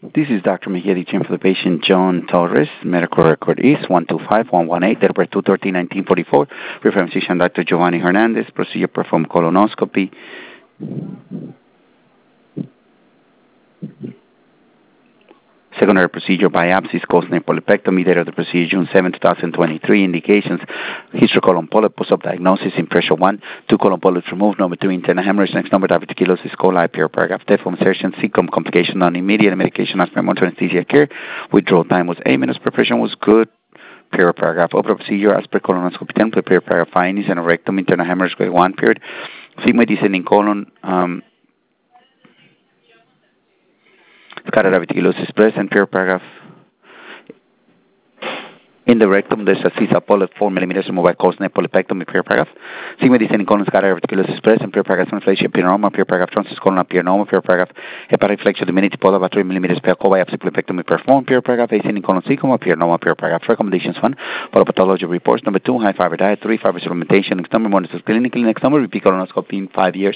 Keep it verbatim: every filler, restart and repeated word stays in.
This is Doctor Mejia Chin for the patient John Torres. Medical record is one two five one one eight, date of birth two thirteen nineteen forty-four. Reference physician Doctor Giovanni Hernandez. Procedure performed colonoscopy. Secondary procedure biopsies, Costner polypectomy. Date of the procedure June seventh, twenty twenty-three. Indications: histocolon polyp, post-op diagnosis, impression one, two colon polyps removed. Number two, internal hemorrhage. Next number, diverticulosis coli, pure paragraph, death from insertion, secum, complication, non-immediate medication, after monitoring anesthesia care. Withdrawal time was eight minutes. Preparation was good. Pure paragraph, open procedure as per colonoscopy template. Pure paragraph, findings and rectum, internal hemorrhage grade one period. Sigma descending colon. Um, Scarlet diverticulosis present, pure paragraph. In the rectum, there's a C S A polyp, four millimeters removed by Costner polypectomy, pure paragraph. Sigma descending colon, scarlet diverticulosis present, pure paragraph. Inflation, pneumoma, pure paragraph. Transverse colon, pneumoma, pure paragraph. Hepatic flexion, diminutive polyp, about three millimeters, co-biopsy polypectomy performed, pure paragraph. Ascending colon, secoma, pneumoma, pure paragraph. Recommendations one, pathology reports. Number two, high fiber diet. Three, fiber supplementation. Next number, monitors clinically. Next number, repeat colonoscopy in five years.